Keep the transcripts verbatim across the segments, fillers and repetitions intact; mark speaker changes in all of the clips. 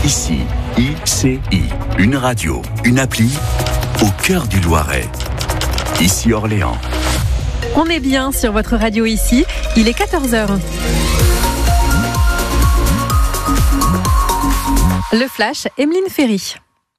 Speaker 1: Ici, I C I, une radio, une appli au cœur du Loiret. Ici Orléans.
Speaker 2: On est bien sur votre radio ici, il est quatorze heures. Le Flash, Emeline Ferry.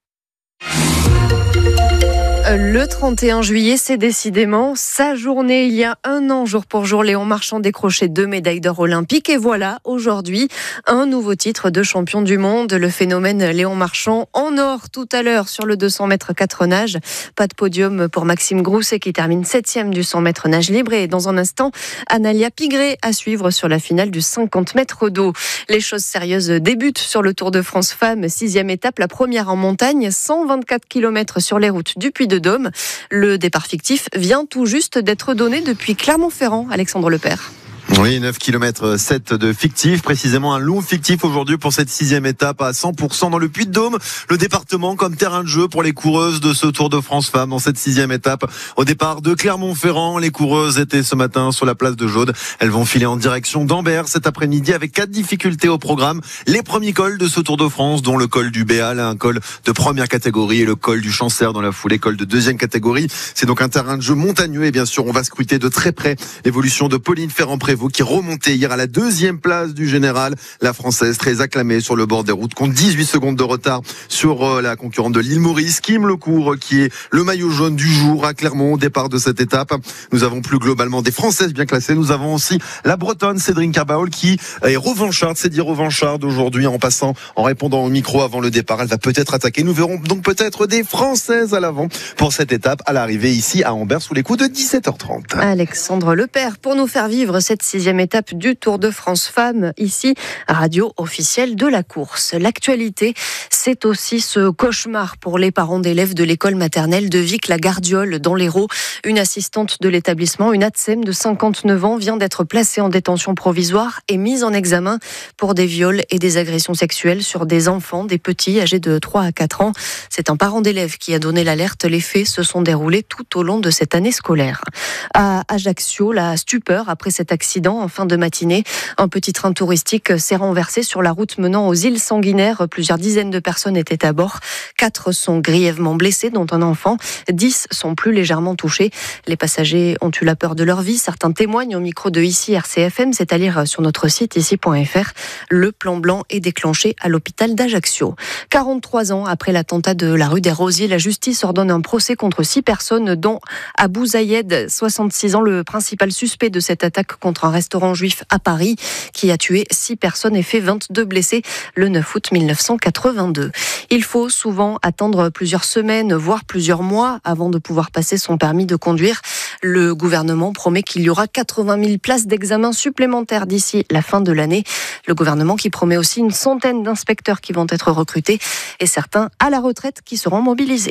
Speaker 3: Le trente et un juillet, c'est décidément sa journée. Il y a un an, jour pour jour, Léon Marchand décrochait deux médailles d'or olympiques. Et voilà, aujourd'hui, un nouveau titre de champion du monde. Le phénomène Léon Marchand en or tout à l'heure sur le deux cents mètres quatre nages. Pas de podium pour Maxime Grousset qui termine septième du cent mètres nage libre. Et dans un instant, Analia Pigré à suivre sur la finale du cinquante mètres d'eau. Les choses sérieuses débutent sur le Tour de France Femmes. Sixième étape, la première en montagne, cent vingt-quatre kilomètres sur les routes du Puy de Dôme. Le départ fictif vient tout juste d'être donné depuis Clermont-Ferrand. Alexandre Lepère.
Speaker 4: Oui, neuf virgule sept kilomètres de fictif, précisément un long fictif aujourd'hui pour cette sixième étape à cent pour cent dans le Puy-de-Dôme. Le département comme terrain de jeu pour les coureuses de ce Tour de France Femmes dans cette sixième étape. Au départ de Clermont-Ferrand, les coureuses étaient ce matin sur la place de Jaude. Elles vont filer en direction d'Ambert cet après-midi avec quatre difficultés au programme. Les premiers cols de ce Tour de France, dont le col du Béal, un col de première catégorie, et le col du Chancère dans la foulée, col de deuxième catégorie. C'est donc un terrain de jeu montagneux et bien sûr on va scruter de très près l'évolution de Pauline Ferrand-Prévôt qui remontait hier à la deuxième place du général. La Française très acclamée sur le bord des routes, compte dix-huit secondes de retard sur la concurrente de l'île Maurice, Kim Lecourt, qui est le maillot jaune du jour à Clermont au départ de cette étape. Nous avons plus globalement des Françaises bien classées. Nous avons aussi la Bretonne Cédric Carbaol qui est revancharde, c'est dire revancharde aujourd'hui en passant, en répondant au micro avant le départ. Elle va peut-être attaquer. Nous verrons donc peut-être des Françaises à l'avant pour cette étape à l'arrivée ici à Ambert sous les coups de dix-sept heures trente.
Speaker 3: Alexandre Lepère pour nous faire vivre cette sixième étape du Tour de France Femmes, ici, radio officielle de la course. L'actualité, c'est aussi ce cauchemar pour les parents d'élèves de l'école maternelle de Vic-la-Gardiole dans l'Hérault. Une assistante de l'établissement, une ATSEM de cinquante-neuf ans, vient d'être placée en détention provisoire et mise en examen pour des viols et des agressions sexuelles sur des enfants, des petits âgés de trois à quatre ans. C'est un parent d'élève qui a donné l'alerte. Les faits se sont déroulés tout au long de cette année scolaire. À Ajaccio, la stupeur après cet accident en fin de matinée. Un petit train touristique s'est renversé sur la route menant aux îles Sanguinaires. Plusieurs dizaines de personnes étaient à bord. Quatre sont grièvement blessés, dont un enfant. Dix sont plus légèrement touchés. Les passagers ont eu la peur de leur vie. Certains témoignent au micro de Ici R C F M. C'est à lire sur notre site ici point f r. Le plan blanc est déclenché à l'hôpital d'Ajaccio. quarante-trois ans après l'attentat de la rue des Rosiers, la justice ordonne un procès contre six personnes, dont Abou Zayed, soixante-six ans, le principal suspect de cette attaque contre un restaurant juif à Paris, qui a tué six personnes et fait vingt-deux blessés le neuf août mille neuf cent quatre-vingt-deux. Il faut souvent attendre plusieurs semaines, voire plusieurs mois avant de pouvoir passer son permis de conduire. Le gouvernement promet qu'il y aura quatre-vingt mille places d'examen supplémentaires d'ici la fin de l'année. Le gouvernement qui promet aussi une centaine d'inspecteurs qui vont être recrutés et certains à la retraite qui seront mobilisés.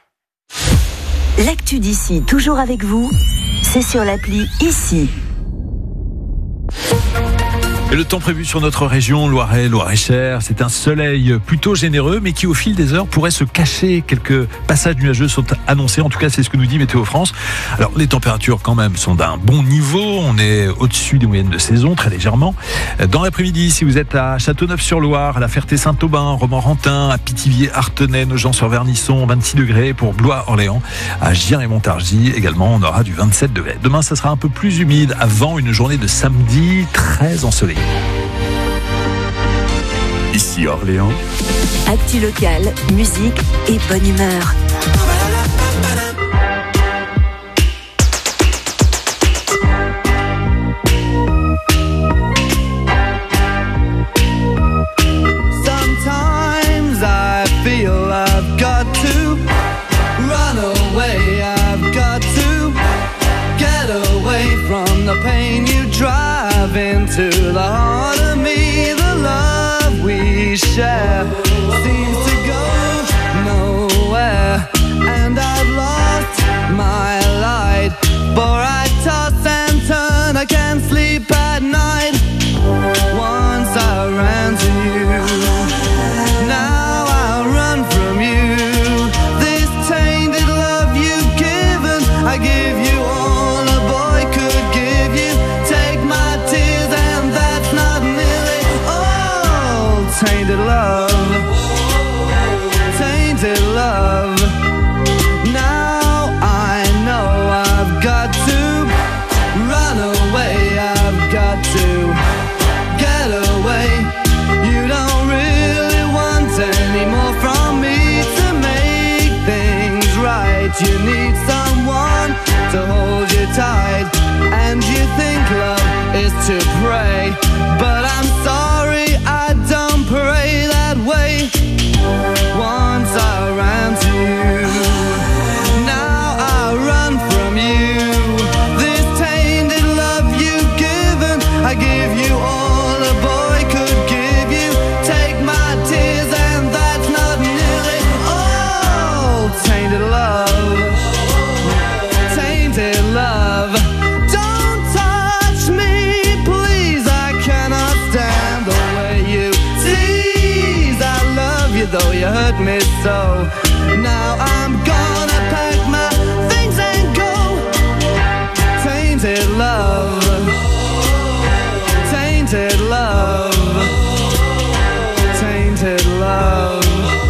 Speaker 5: L'actu d'ici, toujours avec vous, c'est sur l'appli Ici.
Speaker 6: Et le temps prévu sur notre région, Loiret, Loir-et-Cher, c'est un soleil plutôt généreux, mais qui au fil des heures pourrait se cacher. Quelques passages nuageux sont annoncés, en tout cas c'est ce que nous dit Météo France. Alors les températures quand même sont d'un bon niveau, on est au-dessus des moyennes de saison, très légèrement. Dans l'après-midi, si vous êtes à Châteauneuf-sur-Loire, à la Ferté-Saint-Aubin, Romorantin, à Pithiviers-Artenay, Nogent-sur-Vernisson, vingt-six degrés pour Blois-Orléans, à Gien et Montargis également, on aura du vingt-sept degrés. Demain, ça sera un peu plus humide avant une journée de samedi très ensoleillée.
Speaker 1: Ici Orléans.
Speaker 5: Actu locale, musique et bonne humeur.
Speaker 7: Sometimes I feel I've got to run away. I've got to get away from the pain you drive into the heart of me. The love we share seems to go nowhere, and I to pray, but I'm sorry I don't pray that way. Once I ran to you, now I run from you. This tainted love you've given, I give you all a boy could give you. Take my tears and that's not nearly all. Tainted love, tainted love. Don't touch me, please, I cannot stand the way you tease. I love you though you hurt me so. Now I'm gonna pack my things and go. Tainted love, tainted love, tainted love,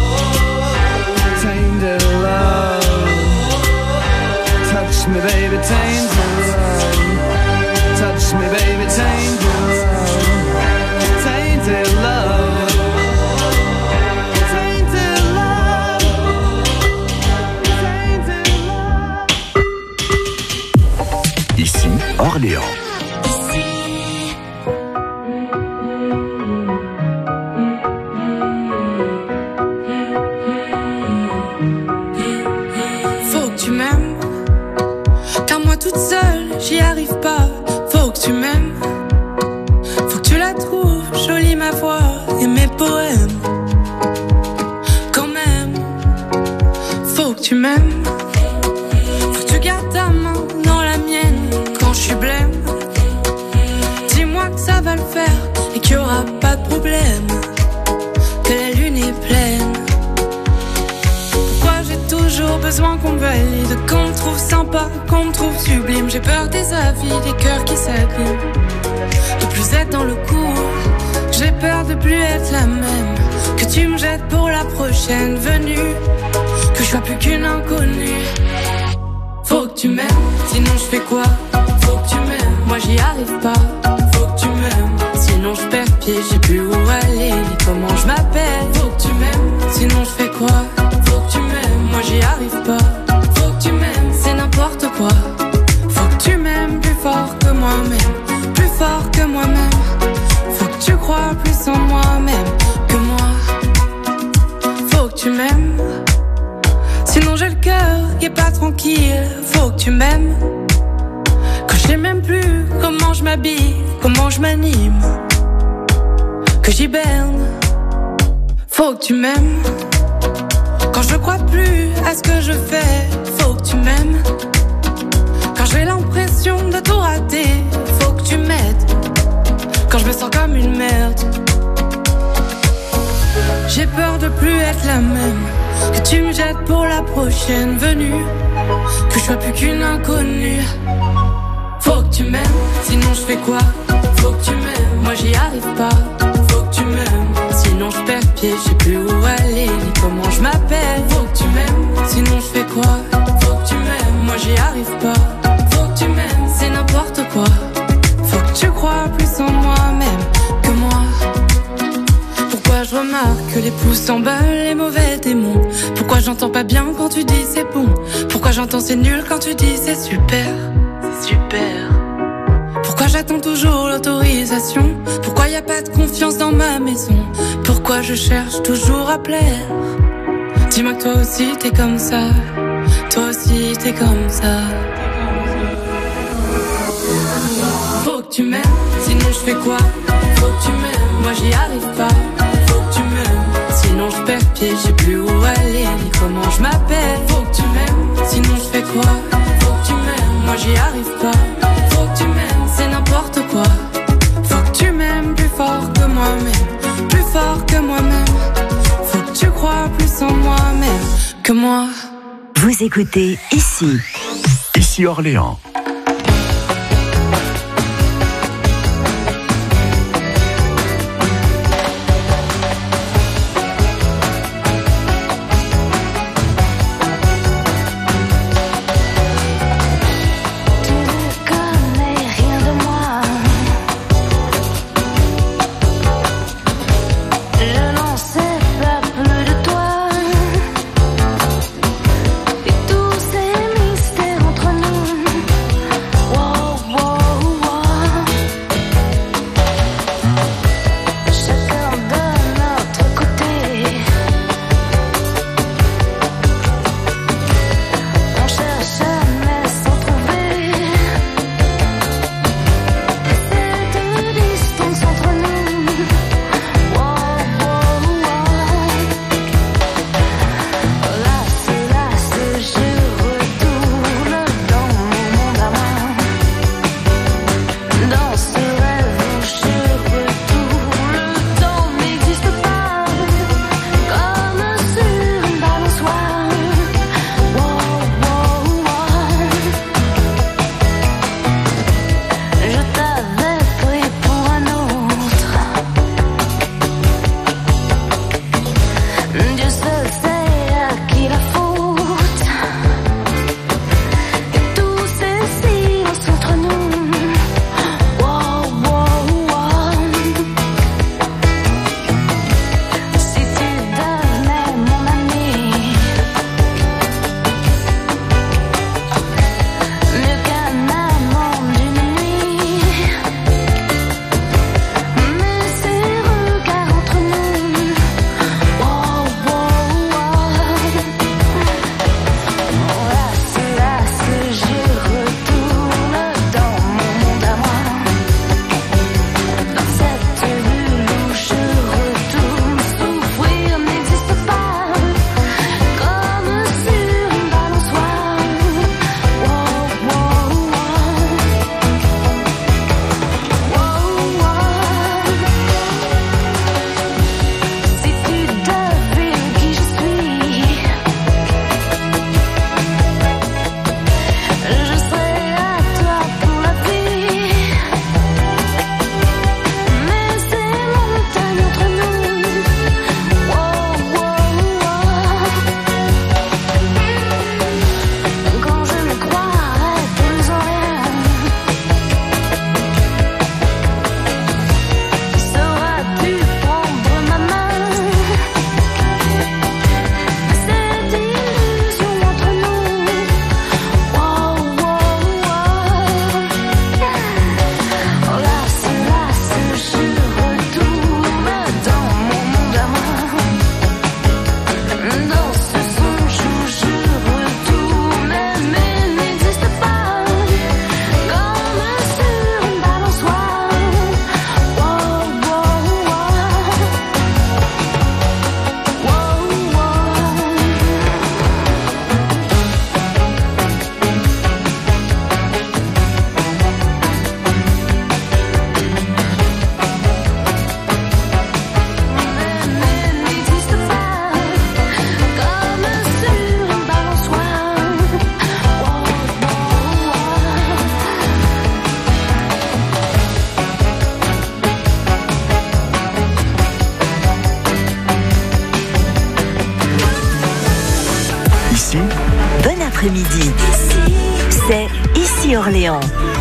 Speaker 7: tainted love. Touch me baby, tainted love. Touch me baby, tainted love. Tainted love. Tainted love. Tainted love.
Speaker 1: Ici, Orléans.
Speaker 8: Faut que tu m'aimes, car moi toute seule j'y arrive pas. Faut que tu m'aimes, faut que tu la trouves jolie ma voix et mes poèmes. Quand même, faut que tu m'aimes, faut que tu gardes ta main dans la mienne quand je suis blême. Dis-moi que ça va le faire et qu'il y aura pas de problème, que la lune est pleine. Pourquoi j'ai toujours besoin qu'on me valide, qu'on me trouve sympa, qu'on me trouve sublime. J'ai peur des avis, des cœurs qui s'abîment, de plus être dans le coup. J'ai peur de plus être la même, que tu me jettes pour la prochaine venue, que je sois plus qu'une inconnue. Faut que tu m'aimes, sinon je fais quoi? Faut que tu m'aimes, moi j'y arrive pas. Faut que tu m'aimes, sinon je perds pied, je sais plus où aller, ni comment je m'appelle. Faut que tu m'aimes, sinon je fais quoi? Faut que tu m'aimes, moi j'y arrive pas. Faut que tu m'aimes, c'est n'importe quoi. Faut que tu m'aimes plus fort que moi-même, plus fort que moi-même. Faut que tu crois plus en moi-même que moi. Faut que tu m'aimes, sinon j'ai le cœur qui est pas tranquille. Faut que tu m'aimes, quand je sais même plus comment je m'habille, comment je m'anime, que j'hiberne. Faut que tu m'aimes, quand je crois plus à ce que je fais. Faut que tu m'aimes, quand j'ai l'impression de tout rater. Faut que tu m'aides, quand je me sens comme une merde. J'ai peur de plus être la même, que tu me jettes pour la prochaine venue, que je sois plus qu'une inconnue. Faut que tu m'aimes, sinon je fais quoi? Faut que tu m'aimes, moi j'y arrive pas. Faut que tu m'aimes, sinon je perds pied, je sais plus où aller, ni comment je m'appelle. Faut que tu m'aimes, sinon je fais quoi? Faut que tu m'aimes, moi j'y arrive pas. Faut que tu m'aimes, c'est n'importe quoi. Faut que tu crois plus en moi-même que moi. Pourquoi je remarque que les pouces s'emballent, les mauvais démons? Pourquoi j'entends pas bien quand tu dis c'est bon? Pourquoi j'entends c'est nul quand tu dis c'est super? C'est super. Pourquoi j'attends toujours l'autorisation? Pourquoi y a pas de confiance dans ma maison? Pourquoi je cherche toujours à plaire? Dis-moi que toi aussi t'es comme ça, toi aussi t'es comme ça. Faut que tu m'aimes, sinon je fais quoi? Faut que tu m'aimes, moi j'y arrive pas. Faut que tu m'aimes, sinon je perds pied, je sais plus où aller, ni comment je m'appelle. Faut que tu m'aimes, sinon je fais quoi? Faut que tu m'aimes, moi j'y arrive pas. Faut que tu m'aimes, c'est n'importe quoi. Faut que tu m'aimes plus fort que moi-même, plus fort que moi-même. Faut que tu crois plus en moi-même que moi.
Speaker 5: Vous écoutez ici.
Speaker 1: Ici Orléans.
Speaker 9: Tous ces mystères entre nous.
Speaker 5: après-midi. C'est Ici Orléans.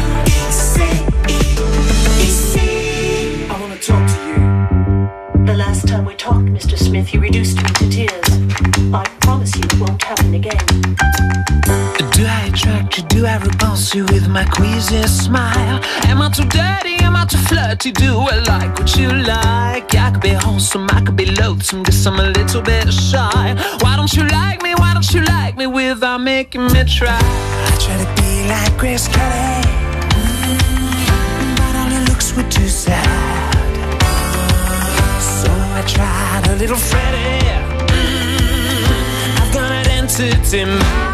Speaker 9: The last time we talked, Mister Smith, you reduced me to tears. I promise you it won't happen again.
Speaker 10: Do I attract you? Do I repulse you with my queasy smile? Am I too dirty? Am I too flirty? Do I like what you like? I could be wholesome, I could be loathsome, guess I'm a little bit shy. Why don't you like me? Why don't you like me without making me try? I try to be like Grace Kelly, mm, but all her looks were too sad. I tried a little Freddie. Mm, I've got an entity mind.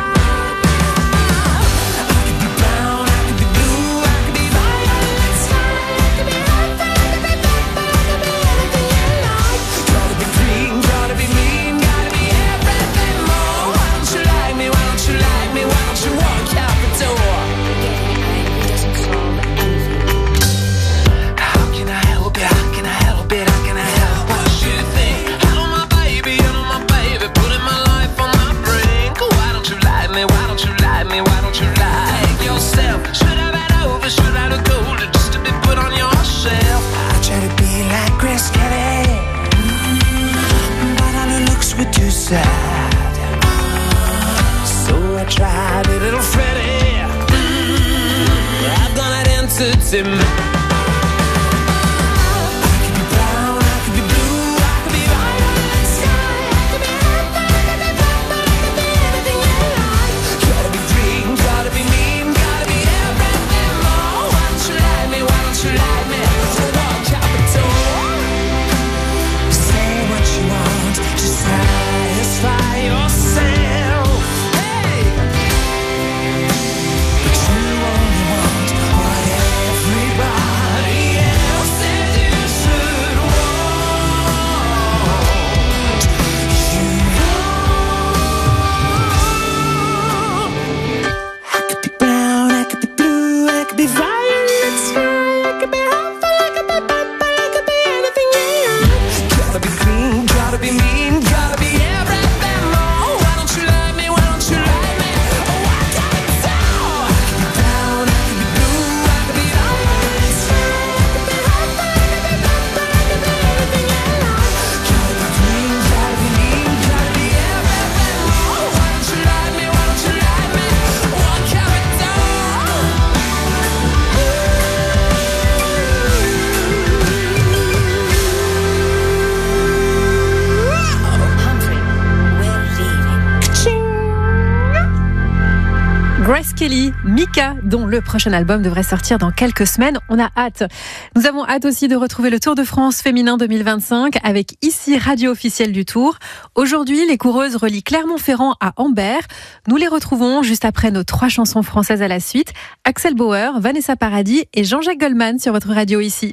Speaker 2: Grace Kelly, Mika, dont le prochain album devrait sortir dans quelques semaines. On a hâte. Nous avons hâte aussi de retrouver le Tour de France féminin deux mille vingt-cinq avec ici radio officielle du Tour. Aujourd'hui, les coureuses relient Clermont-Ferrand à Ambert. Nous les retrouvons juste après nos trois chansons françaises à la suite. Axel Bauer, Vanessa Paradis et Jean-Jacques Goldman sur votre radio ici.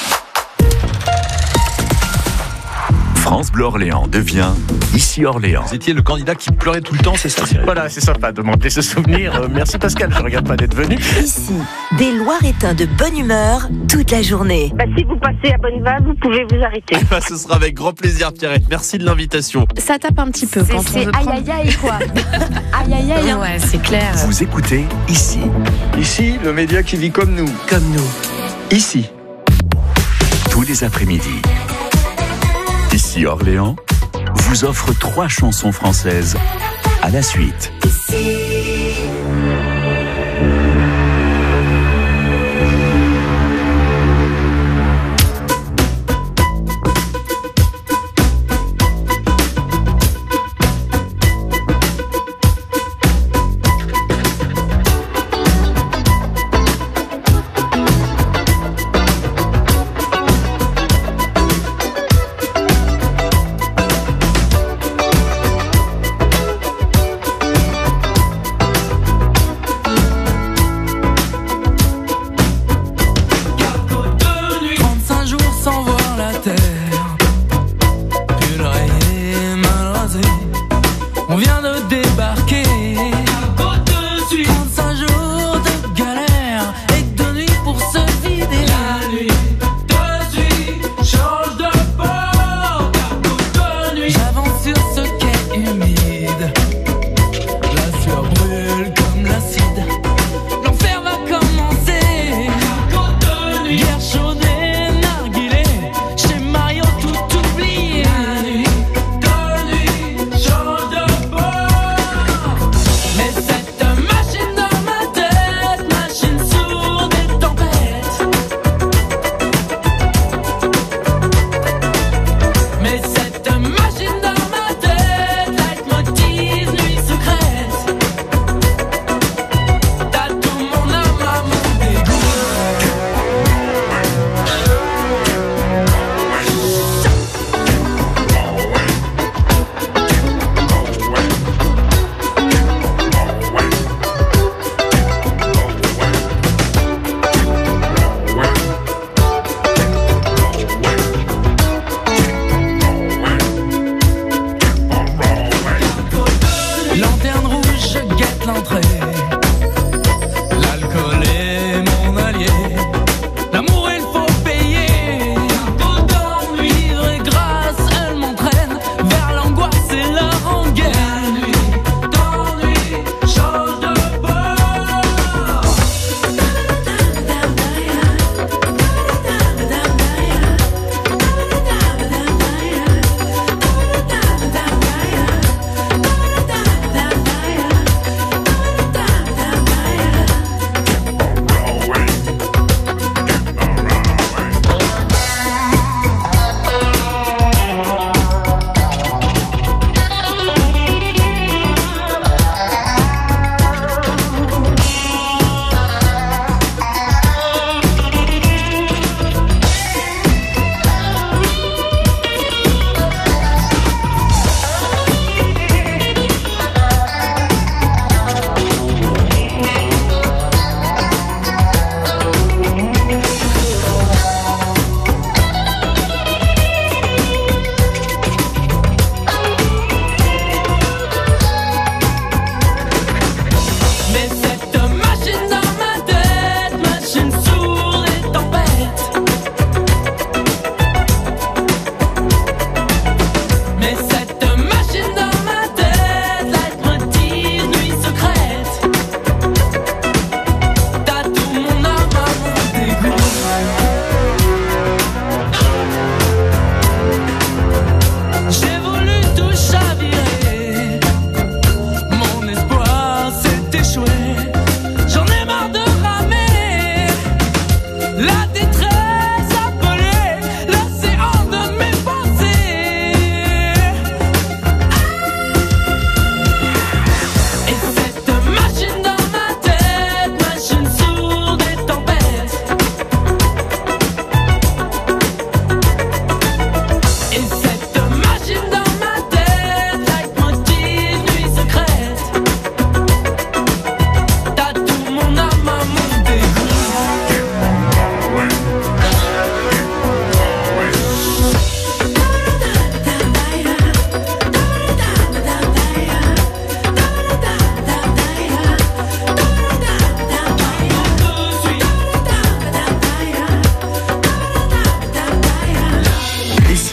Speaker 1: France Bleu Orléans devient Ici Orléans.
Speaker 6: Vous étiez le candidat qui pleurait tout le temps, c'est ça?
Speaker 11: Voilà, c'est sympa de demander ce souvenir. Euh, merci Pascal, je ne regrette pas d'être venu.
Speaker 5: Ici, des Loiretains de bonne humeur toute la journée.
Speaker 12: Bah, si vous passez à Bonneval, vous pouvez vous arrêter.
Speaker 11: Bah, ce sera avec grand plaisir Pierrette, merci de l'invitation.
Speaker 2: Ça tape un petit peu quand
Speaker 13: c'est
Speaker 2: on veut
Speaker 13: aïe aïe aïe quoi. Aïe aïe aïe. Hein.
Speaker 2: Ouais, c'est clair.
Speaker 1: Vous écoutez Ici.
Speaker 14: Ici, le média qui vit comme nous.
Speaker 1: Comme nous.
Speaker 14: Ici.
Speaker 1: Tous les après-midi. Ici Orléans vous offre trois chansons françaises à la suite.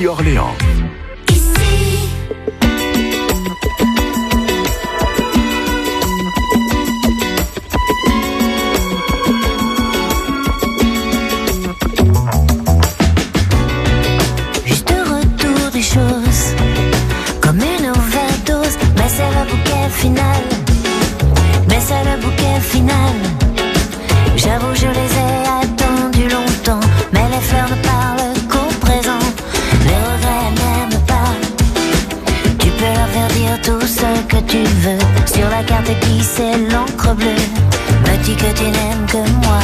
Speaker 1: Ici Orléans.
Speaker 15: Final, mais c'est le bouquet final. J'avoue, je les ai attendus longtemps, mais les fleurs ne parlent qu'au présent. Les regrets n'aiment pas. Tu peux leur faire dire tout ce que tu veux. Sur la carte qui c'est l'encre bleue. Me dis que tu n'aimes que moi.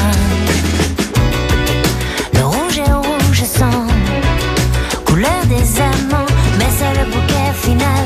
Speaker 15: Le rouge est rouge sang, couleur des amants, mais c'est le bouquet final.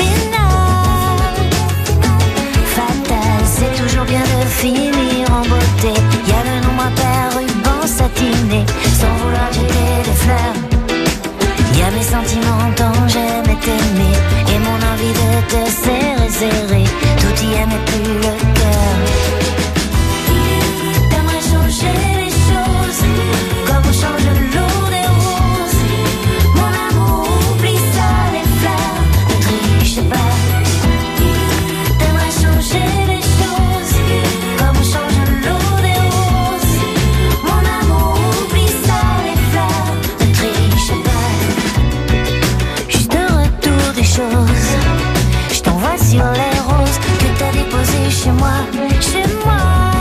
Speaker 15: C'est toujours bien de finir en beauté. Y a le nom impair, ruban satiné, sans vouloir jeter des fleurs. Y a mes sentiments dont j'aimais t'aimer, et mon envie de te serrer, serrer. Tout y est mais plus le cœur. T'aimerais changer les choses, comme on change l'eau des roses. Mon amour, oublie ça, les fleurs, ne triche pas. T'aimerais changer les comme on change l'eau des roses. Mon amour, oublie ça, les fleurs, ne triche pas. Juste un retour des choses. Je t'envoie sur les roses que t'as déposées chez moi. Chez moi,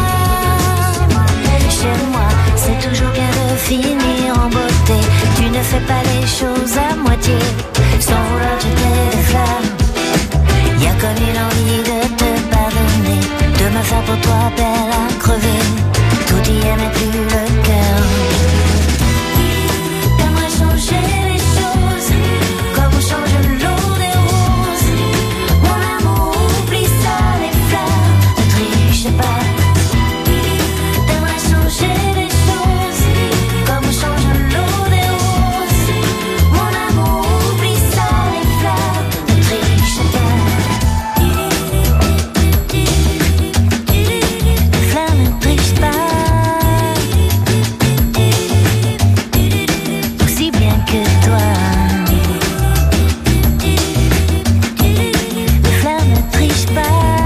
Speaker 15: chez moi. C'est toujours bien de finir en beauté. Tu ne fais pas les choses à moitié, sans vouloir jeter des fleurs. Y'a comme une envie de te pardonner, de me faire pour toi belle à crever. Tout y est mais plus le cœur. T'aimerais changer les choses, comme on change l'eau des roses. Mon amour, oublie ça, les fleurs, ne triche pas. T'aimerais changer les choses, comme on change l'eau des roses. Mon amour, oublie ça, les fleurs, ne triche pas. Aussi bien que toi, les fleurs ne trichent pas.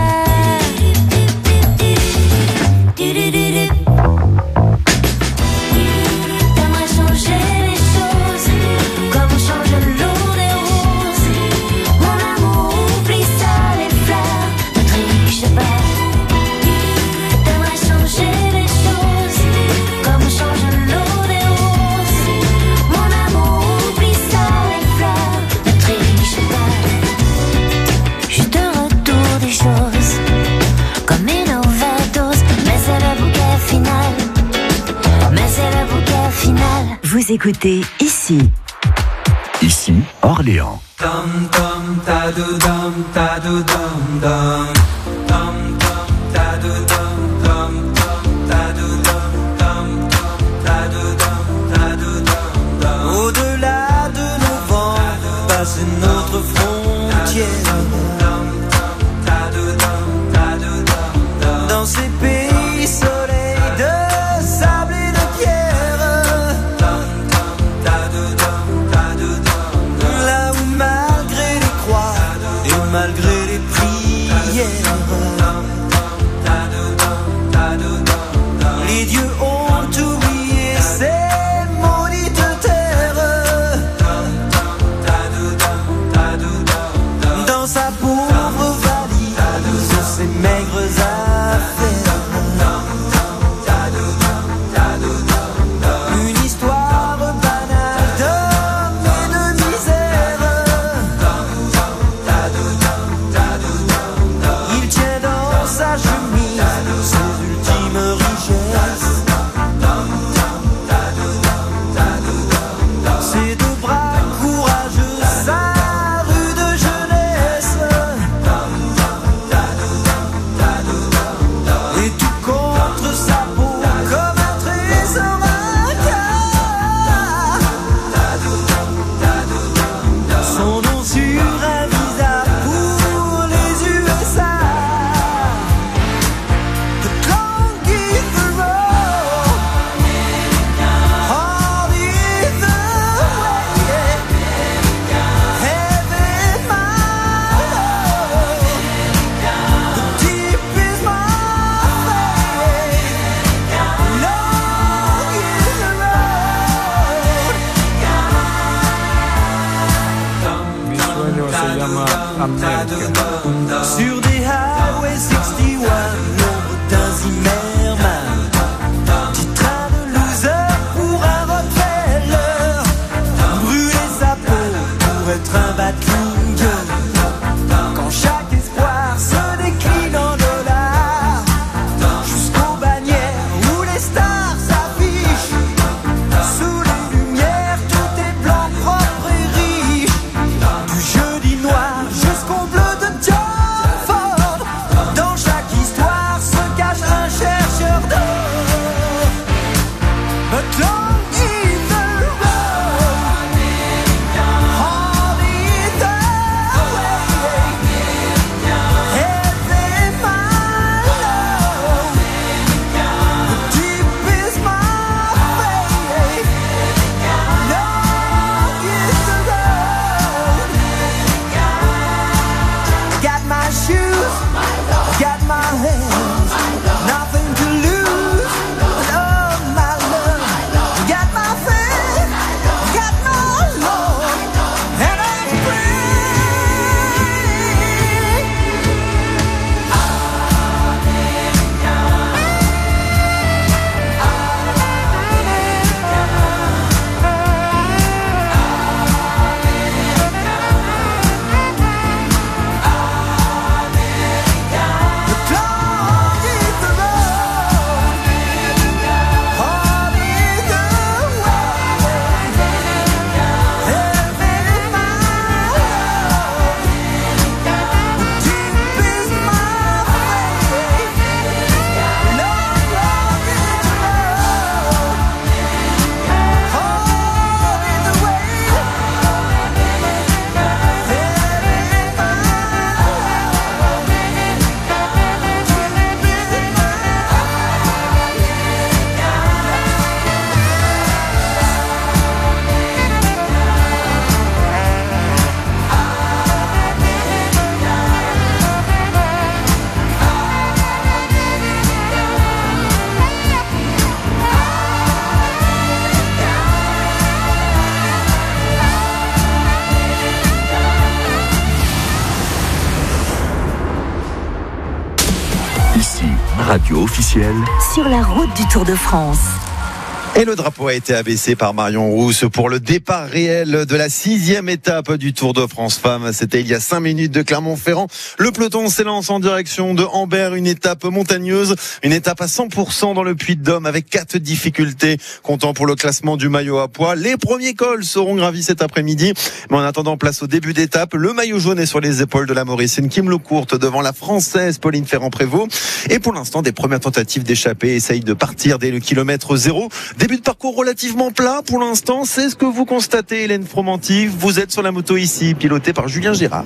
Speaker 15: T'aimerais changer les choses, comme on change l'eau des roses. Mon amour, oublie ça, les fleurs, ne triche pas. T'aimerais changer les choses, comme on change l'eau des roses. Mon amour, oublie ça, les fleurs, ne triche pas. Juste un retour des choses, comme une overdose, mais c'est le bouquet final. Mais c'est le bouquet final.
Speaker 5: Vous écoutez Ici.
Speaker 1: Ici Orléans.
Speaker 7: Dum dum da do dum da do dum dum dum dum da do dum dum dum da do dum dum dum da do dum da do dum dum. Au-delà de nos vents, passer notre frontière. Dans ces pays soleils de sable et de pierre. Là où malgré les croix et malgré les prières, America. Sur des Highway soixante-et-un, l'ombre d'un Zimmerman. Petit train de loser pour un Rockefeller. Brûler sa peau pour être un bad king. Quand chaque espoir se décline en dollars, jusqu'aux bannières où les stars s'affichent. Sous les lumières, tout est blanc, propre et riche. Du jeudi noir jusqu'au bleu de John Ford. Dans chaque histoire se cache un chercheur d'or. But long is the road, hard is the way. Heavy my load, deep is my faith. Long is the road. Got my shoes, got my hands, nothing to lose. Oh my love, got my faith, got my Lord, and I'm free. But long is the road, hard is the way. Heavy is my load, deep is my faith. Long, long is the road, hard is the way. Heavy is my load, deep is my
Speaker 1: Ici, radio officielle.
Speaker 5: Sur la route du Tour de France.
Speaker 4: Et le drapeau a été abaissé par Marion Rousse pour le départ réel de la sixième étape du Tour de France Femmes. C'était il y a cinq minutes de Clermont-Ferrand. Le peloton s'élance en direction de Ambert, une étape montagneuse, une étape à cent pour cent dans le Puy-de-Dôme avec quatre difficultés comptant pour le classement du maillot à pois. Les premiers cols seront gravis cet après-midi. Mais en attendant, place au début d'étape. Le maillot jaune est sur les épaules de la Mauricienne Kim Lecourte devant la Française Pauline Ferrand-Prévot. Et pour l'instant, des premières tentatives d'échapper essayent de partir dès le kilomètre zéro. Début de parcours relativement plat pour l'instant, c'est ce que vous constatez, Hélène Fromanti. Vous êtes sur la moto ici, pilotée par Julien Girard.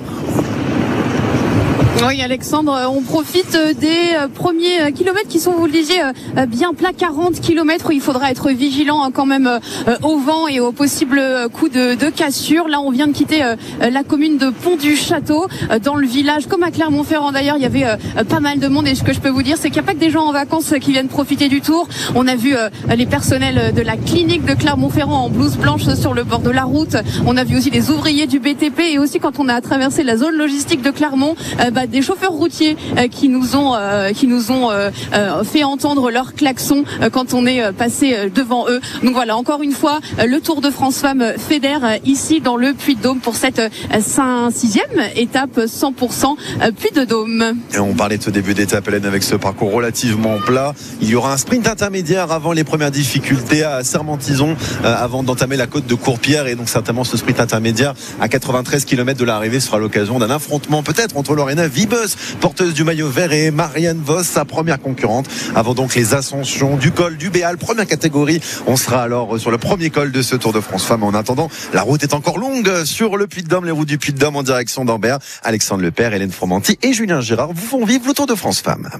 Speaker 13: Oui, Alexandre, on profite des premiers kilomètres qui sont, vous le disiez, bien plats, quarante kilomètres où il faudra être vigilant quand même au vent et aux possibles coups de, de cassure. Là, on vient de quitter la commune de Pont-du-Château. Dans le village, comme à Clermont-Ferrand d'ailleurs, il y avait pas mal de monde et ce que je peux vous dire, c'est qu'il n'y a pas que des gens en vacances qui viennent profiter du tour. On a vu les personnels de la clinique de Clermont-Ferrand en blouse blanche sur le bord de la route. On a vu aussi les ouvriers du B T P et aussi quand on a traversé la zone logistique de Clermont, bah, des chauffeurs routiers euh, qui nous ont euh, qui nous ont euh, euh, fait entendre leur klaxon euh, quand on est euh, passé euh, devant eux. Donc voilà, encore une fois, euh, le Tour de France Femmes fédère euh, ici dans le Puy-de-Dôme pour cette euh, sixième étape cent pour cent euh, Puy-de-Dôme.
Speaker 4: Et on parlait de ce début d'étape, Hélène, avec ce parcours relativement plat. Il y aura un sprint intermédiaire avant les premières difficultés à Sermentizon, euh, avant d'entamer la côte de Courpierre. Et donc certainement ce sprint intermédiaire à quatre-vingt-treize kilomètres de l'arrivée sera l'occasion d'un affrontement peut-être entre Lorena Wiebes, porteuse du maillot vert, et Marianne Vos, sa première concurrente, avant donc les ascensions du col du Béal, première catégorie. On sera alors sur le premier col de ce Tour de France Femmes. En attendant, la route est encore longue sur le Puy-de-Dôme, les routes du Puy-de-Dôme en direction d'Ambert. Alexandre Lepère, Hélène Fromanti et Julien Girard vous font vivre le Tour de France Femmes.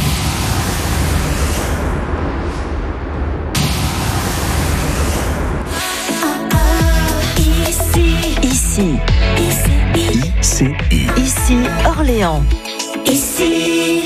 Speaker 5: Ici. Ici. Ici, Orléans. Ici.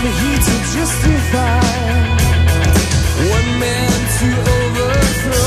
Speaker 7: the heat to justify one man to overthrow.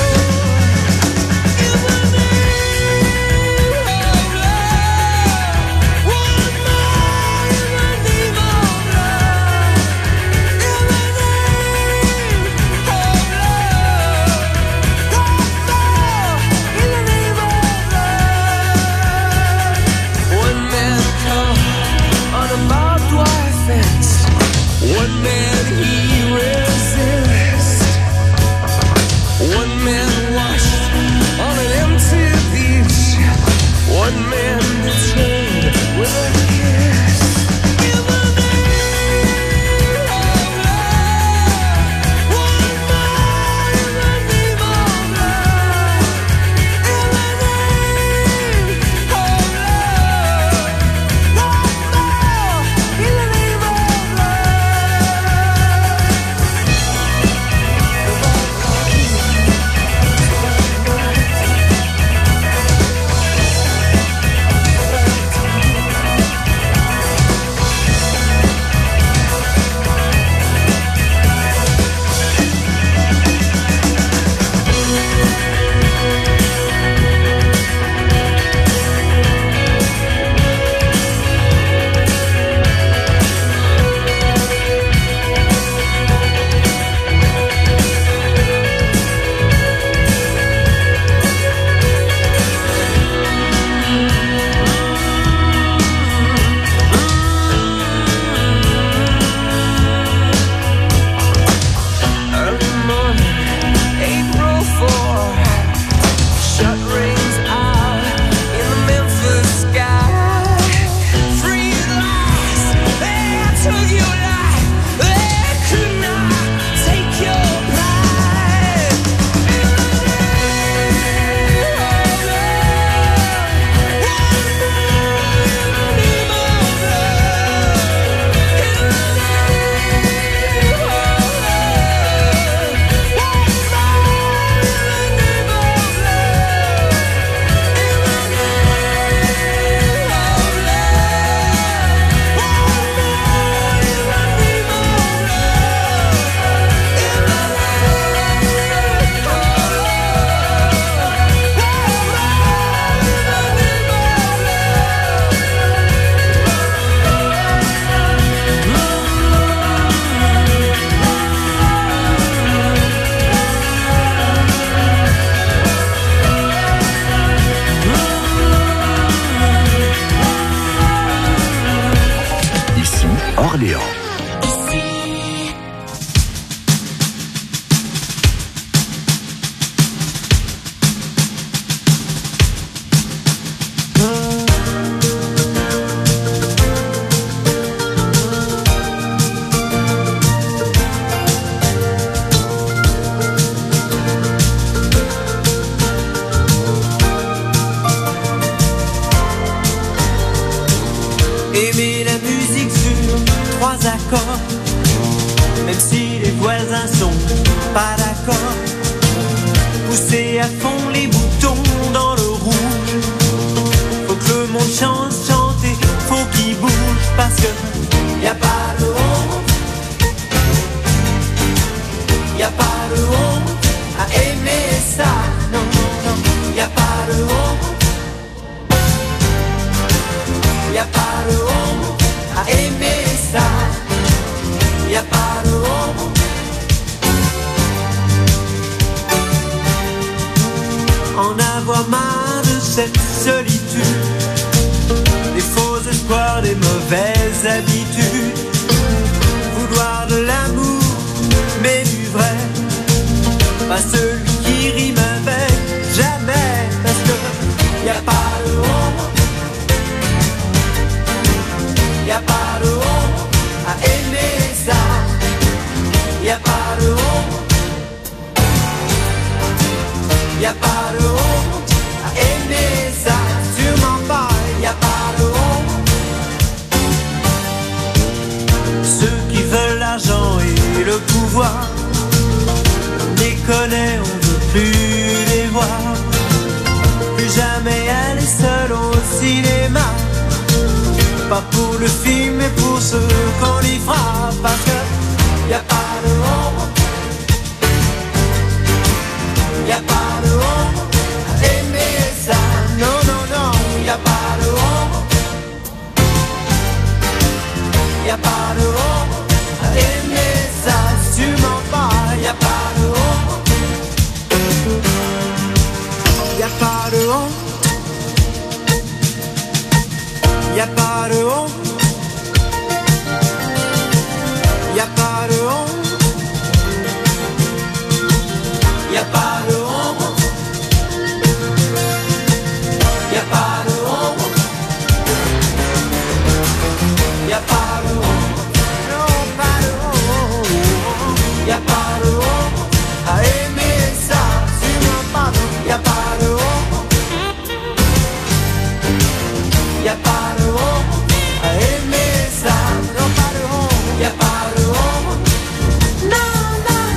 Speaker 7: One man he resists. One man washed on an empty beach. One man betrayed with a kiss. In the name of love, one more in the name of love. In the name of love, one more in the name of
Speaker 1: Orléans.
Speaker 7: Aimer la musique sur trois accords, même si les voisins sont pas d'accord. Pousser à fond les boutons dans le rouge. Faut que le monde chante, chanter, faut qu'il bouge parce que y a pas de honte, y a pas de honte à aimer ça. Non, non, non, y a pas de honte. Y a pas de honte à aimer ça. Y a pas de honte. En avoir marre de cette solitude, des faux espoirs, des mauvaises habitudes. Vouloir de l'amour, mais du vrai, pas celui qui rime avec jamais. Parce que y a pas de honte. Y a pas de honte à aimer ça. Y a pas de honte. Y a pas de honte à aimer ça. Sûrement pas. Y a pas de honte. Ceux qui veulent l'argent et le pouvoir, on les connaît, on veut plus les voir. Plus jamais aller seul au cinéma. Pas pour le film, mais pour ceux qu'on les froid parce que y a pas de honte. Y a pas de honte à aimer ça. Non, non, non, y a pas de honte. Y a pas de honte à aimer ça. Sûrement pas, y a pas de honte. Y a pas de honte. Y a pas de honte. Y a pas de honte. Y a pas de honte. Y a pas de honte. Y a pas de honte. Non, pas de honte. Y a pas de honte à aimer ça. Sûrement pas. Y a pas de honte. Y a pas de honte à aimer ça. Non, pas de honte. Y a pas de honte. Non, non.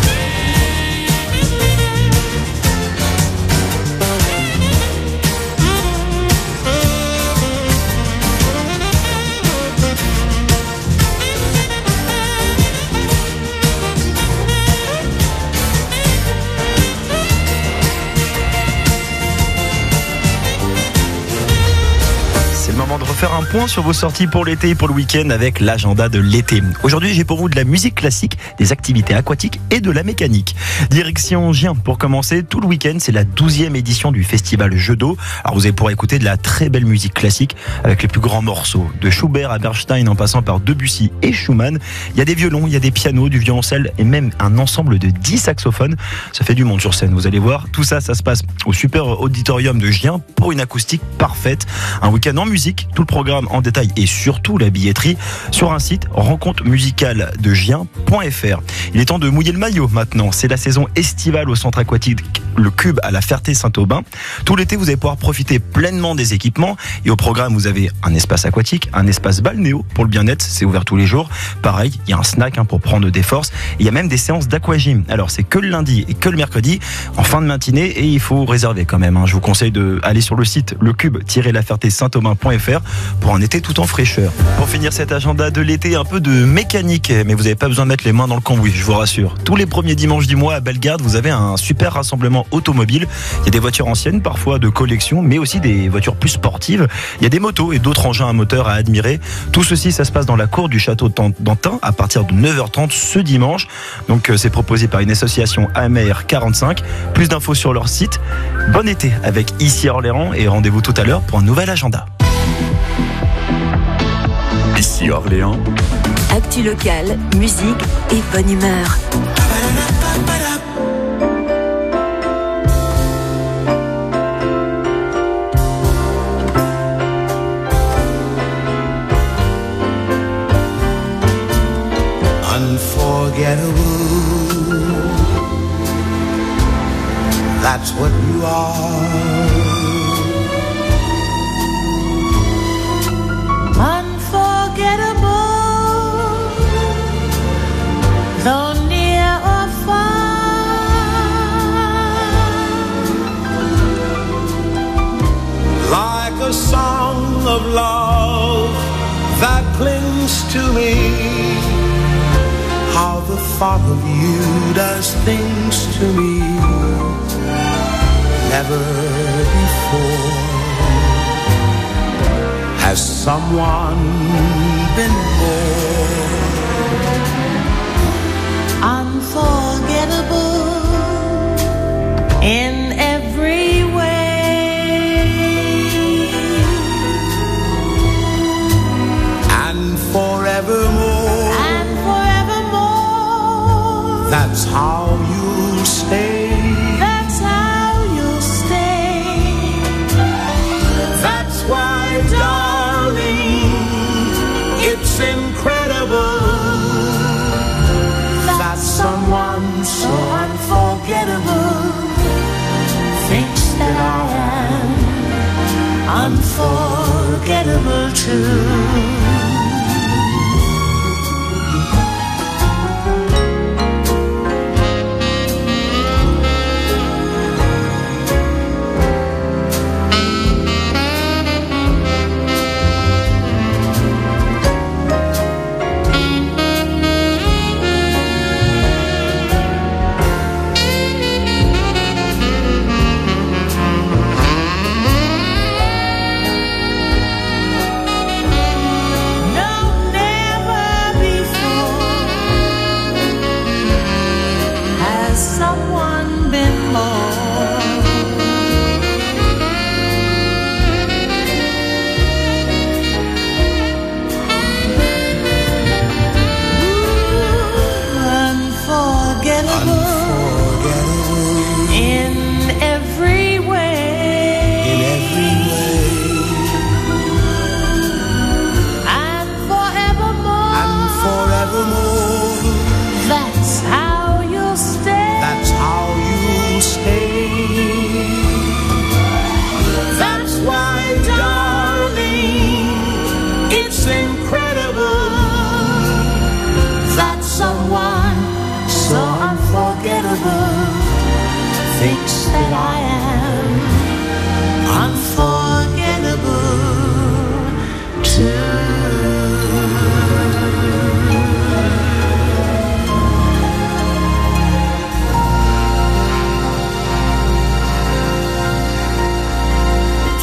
Speaker 16: C'est le moment de refaire un point sur vos sorties pour l'été et pour le week-end avec l'agenda de l'été. Aujourd'hui, j'ai pour vous de la musique classique, des activités aquatiques et de la mécanique. Direction Gien pour commencer. Tout le week-end, c'est la douzième édition du festival Jeux d'eau. Alors vous allez pouvoir écouter de la très belle musique classique avec les plus grands morceaux. De Schubert à Bernstein en passant par Debussy et Schumann. Il y a des violons, il y a des pianos, du violoncelle et même un ensemble de dix saxophones. Ça fait du monde sur scène, vous allez voir. Tout ça, ça se passe au super auditorium de Gien pour une acoustique parfaite. Un week-end en musique, tout le programme en détail et surtout la billetterie sur un site rencontre musicale de gien point f r. Il est temps de mouiller le maillot maintenant. C'est la saison estivale au centre aquatique Le Cube à la Ferté-Saint-Aubin. Tout l'été, vous allez pouvoir profiter pleinement des équipements et au programme, vous avez un espace aquatique, un espace balnéo pour le bien-être, c'est ouvert tous les jours. Pareil, il y a un snack hein, pour prendre des forces. Et il y a même des séances d'aquagym. Alors c'est que le lundi et que le mercredi en fin de matinée et il faut réserver quand même. Hein. Je vous conseille d'aller sur le site lecube tiret la ferté saint aubin point f r pour un été tout en fraîcheur. Pour finir cet agenda de l'été, un peu de mécanique, mais vous n'avez pas besoin de mettre les mains dans le cambouis, je vous rassure. Tous les premiers dimanches du mois à Bellegarde, vous avez un super rassemblement automobile. Il y a des voitures anciennes, parfois de collection, mais aussi des voitures plus sportives. Il y a des motos et d'autres engins à moteur à admirer. Tout ceci, ça se passe dans la cour du château d'Antin à partir de neuf heures trente ce dimanche. Donc c'est proposé par une association A M R quarante-cinq. Plus d'infos sur leur site. Bon été avec Ici Orléans et rendez-vous tout à l'heure pour un nouvel agenda.
Speaker 1: Ici Orléans.
Speaker 5: Actu locale, musique et bonne humeur.
Speaker 7: Unforgettable, that's what you are.
Speaker 15: Unforgettable, though near or far.
Speaker 7: Like a song of love that clings to me. How the thought of you does things to me. Never before has someone been more
Speaker 15: unforgettable in every way.
Speaker 7: And forevermore,
Speaker 15: and forevermore,
Speaker 7: that's how you'll stay.
Speaker 15: That's how you'll stay.
Speaker 7: That's why, darling, it's incredible that someone so unforgettable
Speaker 15: thinks that I am unforgettable too.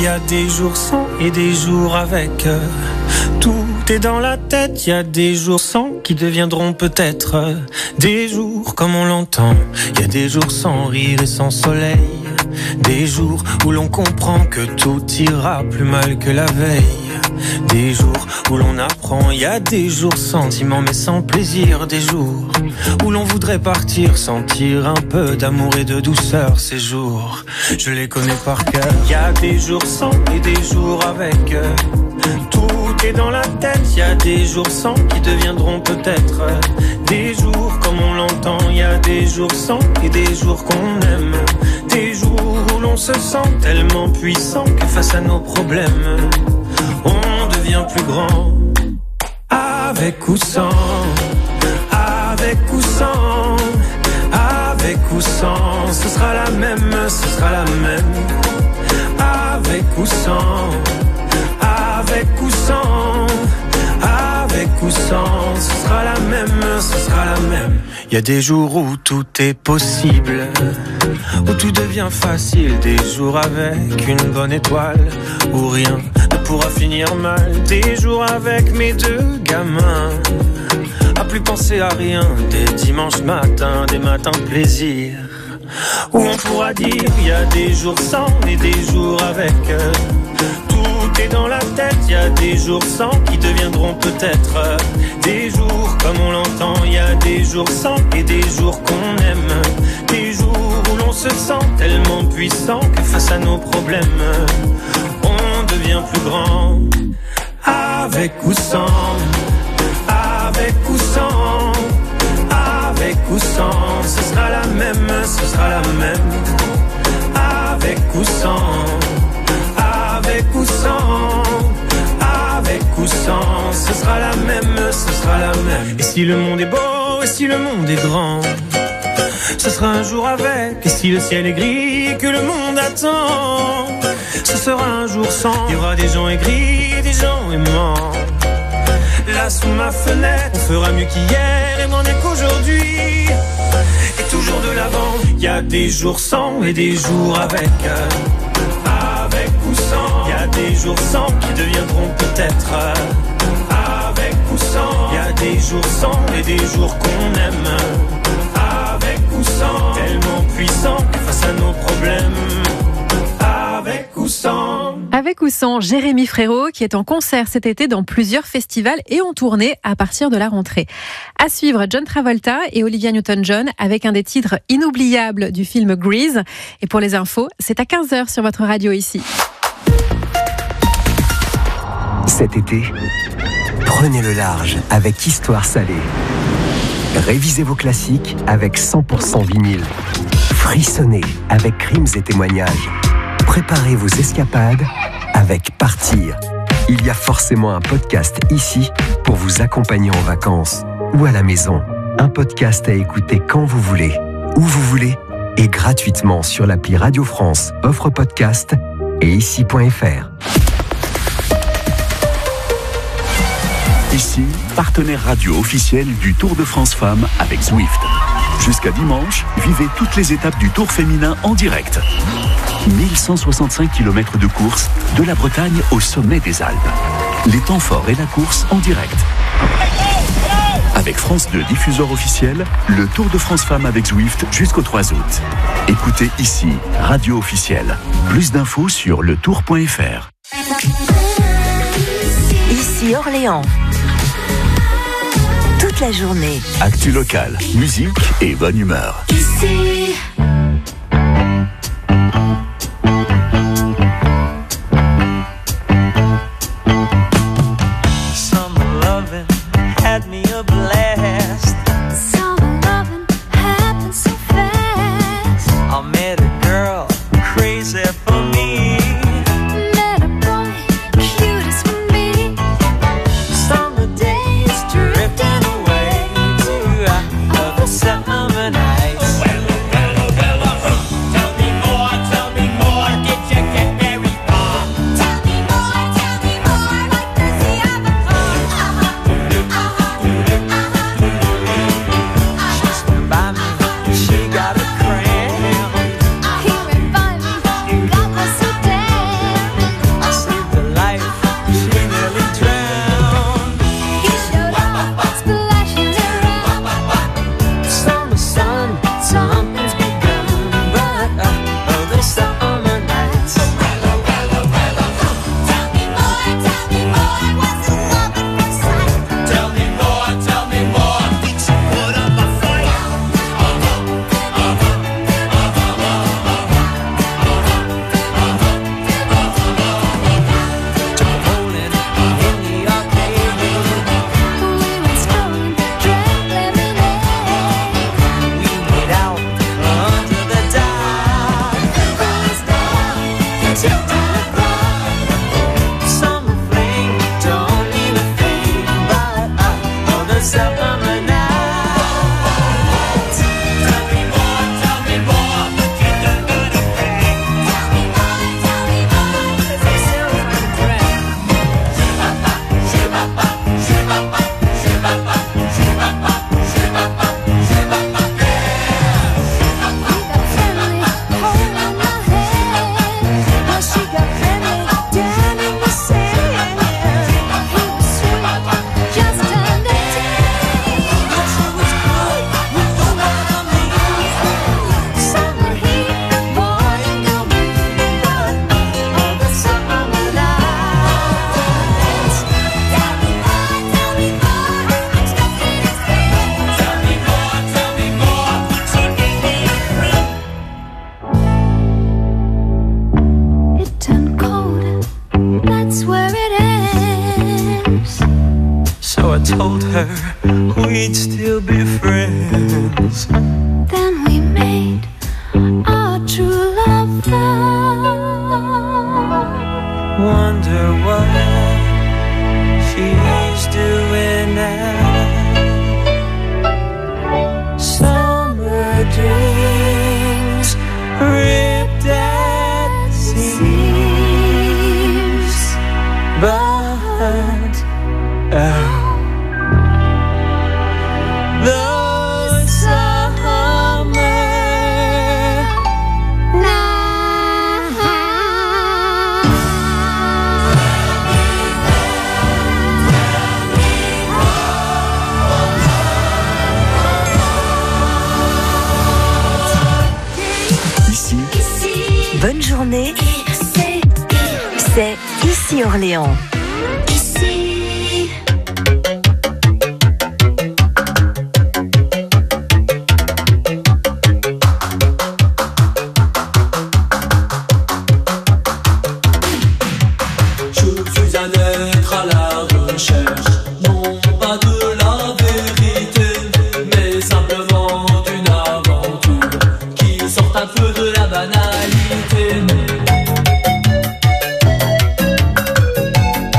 Speaker 17: y a des jours sans et des jours avec. Tout est dans la tête, y a des jours sans qui deviendront peut-être des jours comme on l'entend. Y a des jours sans rire et sans soleil, des jours où l'on comprend que tout ira plus mal que la veille. Des jours où l'on apprend, y a des jours sentiments mais sans plaisir. Des jours où l'on voudrait partir, sentir un peu d'amour et de douceur. Ces jours, je les connais par cœur. Y a des jours sans et des jours avec. Tout est dans la tête, y a des jours sans qui deviendront peut-être des jours comme on l'entend. Y a des jours sans et des jours qu'on aime. Des jours où l'on se sent tellement puissant que face à nos problèmes on devient plus grand. Avec ou sans, avec ou sans, avec ou sans, ce sera la même, ce sera la même. Avec ou sans, avec ou sans, avec ou sans, ce sera la même, ce sera la même. Y a des jours où tout est possible, où tout devient facile. Des jours avec une bonne étoile, où rien ne pourra finir mal. Des jours avec mes deux gamins, à plus penser à rien. Des dimanches matins, des matins de plaisir, où on pourra dire y a des jours sans et des jours avec. Tout est dans la tête, y a des jours sans qui deviendront peut-être des jours comme on l'entend. Y a des jours sans et des jours qu'on aime. Des jours où l'on se sent tellement puissant que face à nos problèmes on devient plus grand. Avec ou sans, avec ou sans, avec ou sans, ce sera la même, ce sera la même. Avec ou sans, avec ou sans, avec ou sans, ce sera la même, ce sera la même. Et si le monde est beau, et si le monde est grand, ce sera un jour avec. Et si le ciel est gris, que le monde attend, ce sera un jour sans. Il y aura des gens aigris et des gens aimants. Là sous ma fenêtre, on fera mieux qu'hier et moins bien qu'aujourd'hui. Et toujours de l'avant, il y a des jours sans et des jours avec. Avec ou sans, y a des jours sans qui deviendront peut-être avec ou sans. Y a des jours sans et des jours qu'on aime. Avec ou sans, tellement puissant que face à nos problèmes. Avec ou sans.
Speaker 2: Avec ou sans, Jérémy Frérot qui est en concert cet été dans plusieurs festivals et en tournée à partir de la rentrée. À suivre, John Travolta et Olivia Newton-John avec un des titres inoubliables du film Grease. Et pour les infos, c'est à quinze heures sur votre radio ici.
Speaker 18: Cet été, prenez le large avec Histoire salée. Révisez vos classiques avec cent pour cent vinyle. Frissonnez avec Crimes et témoignages. Préparez vos escapades avec Partir. Il y a forcément un podcast ici pour vous accompagner en vacances ou à la maison. Un podcast à écouter quand vous voulez, où vous voulez et gratuitement sur l'appli Radio France, offre podcast et ici point f r.
Speaker 1: Ici, partenaire radio officiel du Tour de France Femmes avec Zwift. Jusqu'à dimanche, vivez toutes les étapes du Tour féminin en direct. mille cent soixante-cinq kilomètres de course, de la Bretagne au sommet des Alpes. Les temps forts et la course en direct. Avec France deux diffuseur officiel, le Tour de France Femmes avec Zwift jusqu'au trois août. Écoutez ici, radio officielle. Plus d'infos sur le tour point f r.
Speaker 5: Ici Orléans. Toute la journée.
Speaker 1: Actu locale, musique et bonne humeur.
Speaker 15: Ici.
Speaker 7: Summer loving had me a blast.
Speaker 15: Summer loving happened so fast.
Speaker 7: I met a girl crazy for me.
Speaker 15: Met a boy cute as can be.
Speaker 7: Summer days drifting away to other summer nights. Well, well, well,
Speaker 10: summer night. Tell me more, tell me more, get the good of pain. Tell me more, tell me more, it's so unfair. Shibaba, shibaba, shibaba, shibaba, shibaba, shibaba, she got friendly down in the sand. He was sweet, just under ten. She was good, you know what I mean. Summer heat, boy, you'll be good all the summer nights. Tell me more, tell me more, I'm stuck in his head. Tell me more, tell me more, so give me a ring. It turned cold, that's where it ends.
Speaker 17: So I told her we'd still be friends.
Speaker 10: Then we made our true love vow.
Speaker 17: Wonder what she's doing now. Summer dreams ripped at seams, but out. The summer
Speaker 5: Ici, bonne journée. C'est Ici Orléans.
Speaker 10: Je suis un être à la recherche, non pas de la vérité, mais simplement d'une aventure qui sort un peu de la banalité.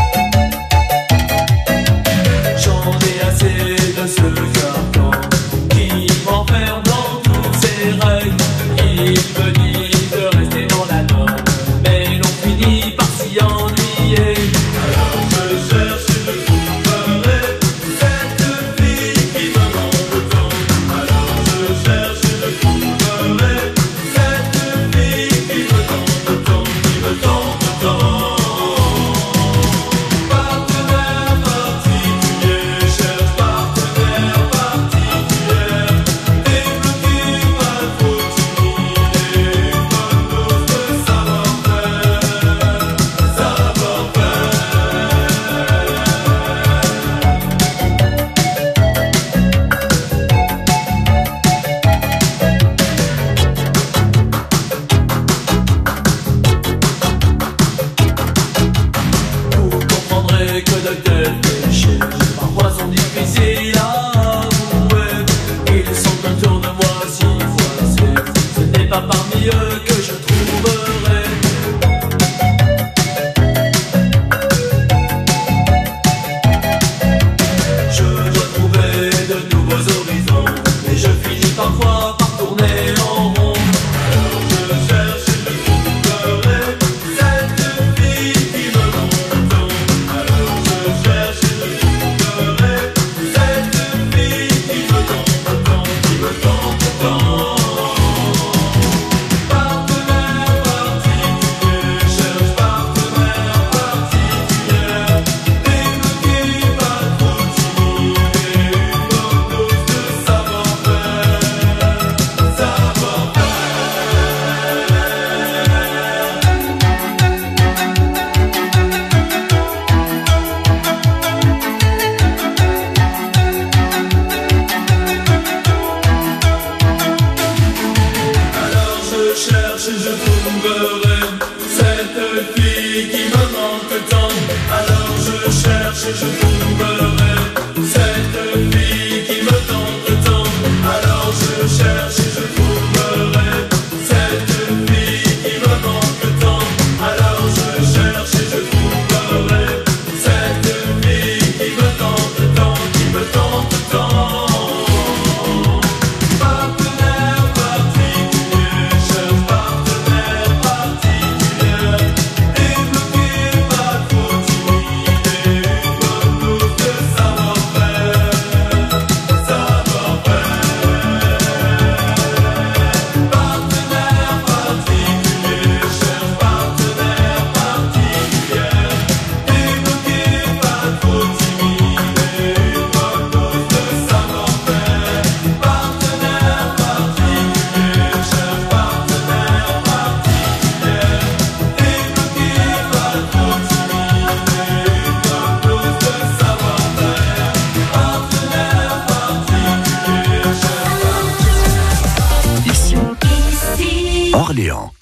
Speaker 1: Orléans.